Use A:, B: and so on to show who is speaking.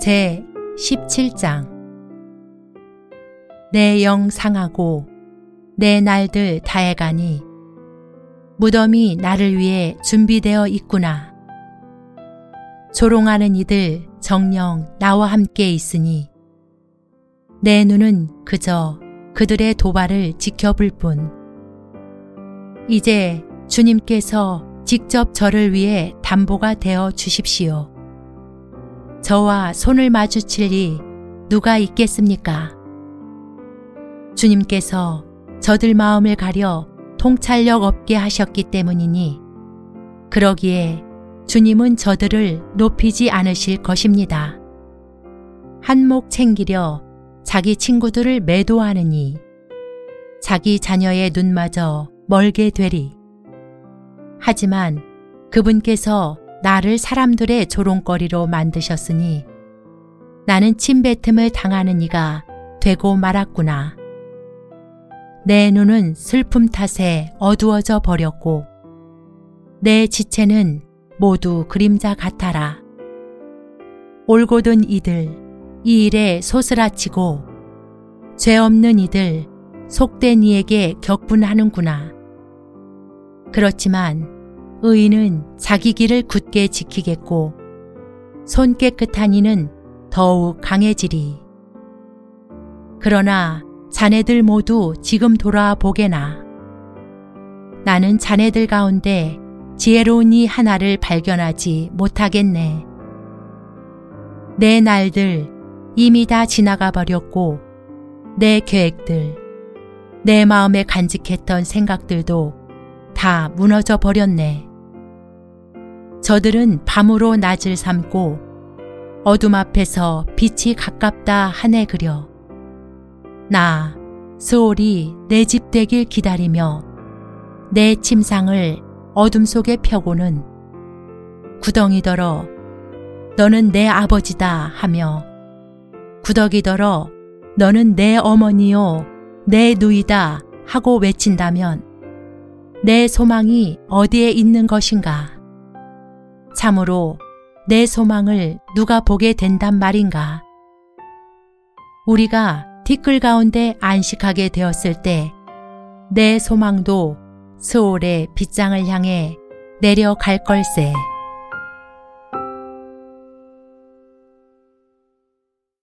A: 제 17장. 내 영 상하고 내 날들 다해가니 무덤이 나를 위해 준비되어 있구나. 조롱하는 이들 정녕 나와 함께 있으니 내 눈은 그저 그들의 도발을 지켜볼 뿐. 이제 주님께서 직접 저를 위해 담보가 되어 주십시오. 저와 손을 마주칠 리 누가 있겠습니까? 주님께서 저들 마음을 가려 통찰력 없게 하셨기 때문이니 그러기에 주님은 저들을 높이지 않으실 것입니다. 한몫 챙기려 자기 친구들을 매도하느니 자기 자녀의 눈마저 멀게 되리. 하지만 그분께서 나를 사람들의 조롱거리로 만드셨으니 나는 침뱉음을 당하는 이가 되고 말았구나. 내 눈은 슬픔 탓에 어두워져 버렸고 내 지체는 모두 그림자 같아라. 올곧은 이들 이 일에 소스라치고 죄 없는 이들 속된 이에게 격분하는구나. 그렇지만 의인은 자기 길을 굳게 지키겠고 손 깨끗한 이는 더욱 강해지리. 그러나 자네들 모두 지금 돌아보게나. 나는 자네들 가운데 지혜로운 이 하나를 발견하지 못하겠네. 내 날들 이미 다 지나가 버렸고 내 계획들, 내 마음에 간직했던 생각들도 다 무너져 버렸네. 저들은 밤으로 낮을 삼고 어둠 앞에서 빛이 가깝다 하네 그려. 나 스올이 내 집 되길 기다리며 내 침상을 어둠 속에 펴고는 구덩이더러 너는 내 아버지다 하며 구더기더러 너는 내 어머니요 내 누이다 하고 외친다면 내 소망이 어디에 있는 것인가? 참으로 내 소망을 누가 보게 된단 말인가? 우리가 티끌 가운데 안식하게 되었을 때 내 소망도 스올의 빗장을 향해 내려갈 걸세.